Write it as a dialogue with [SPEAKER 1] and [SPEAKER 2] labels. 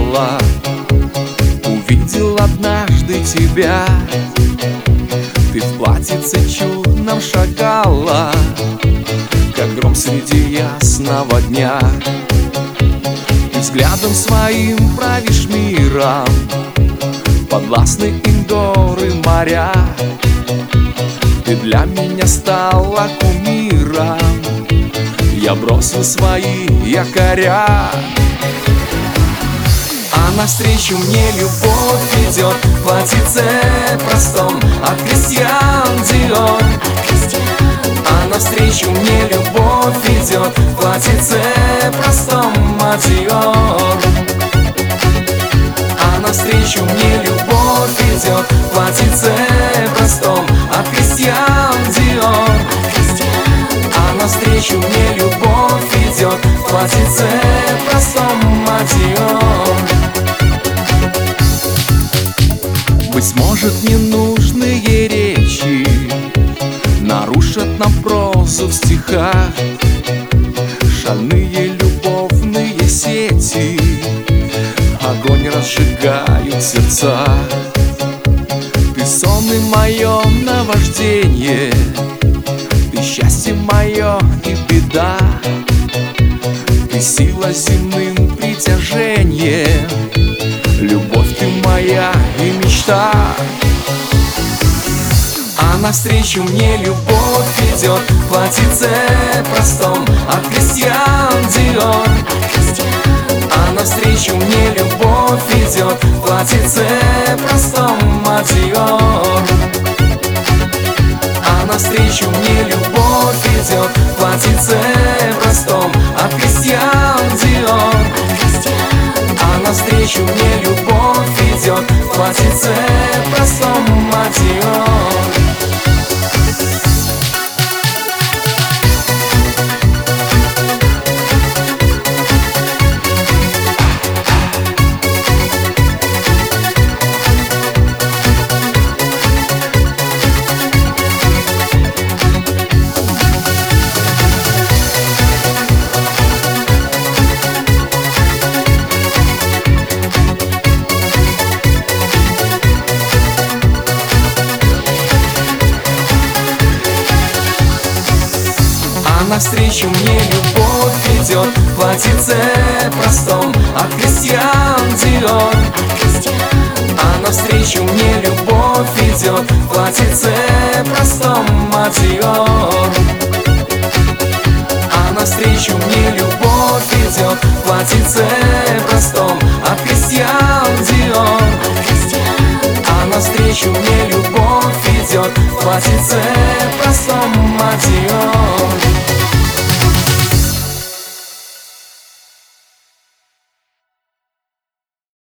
[SPEAKER 1] шагала, увидел однажды тебя. Ты в платьице чудном шагала, как гром среди ясного дня. Ты взглядом своим правишь миром, подвластны им горы, моря. Ты для меня стала кумиром, я бросил свои якоря. А навстречу мне любовь идет в платьице простом от крестьян Диор. А навстречу мне любовь идет в платьице простом от Диор. А навстречу мне любовь идет в платьице простом от крестьян Диор. А навстречу мне любовь идет в платьице простом от Диор. Быть может, ненужные речи нарушат нам прозу в стихах, шальные любовные сети огонь разжигают сердца. Ты сон и мое наваждение, ты счастье мое и беда. Ты сила земным притяжением, любовь ты моя и мечта. А навстречу мне любовь идет в платьице простом от крестьян Диор. А навстречу мне любовь идет в платьице простом от Диор. А навстречу мне любовь идет в платьице простом от крестьян Диор. А навстречу мне любовь идет в платьице простом от Диор.
[SPEAKER 2] Навстречу мне любовь идет в платьице простом от крестьян Диор. А навстречу мне любовь идет в платьице простом от Диор. А навстречу мне любовь идет в платьице простом от крестьян Диор. А навстречу мне любовь идет в платьице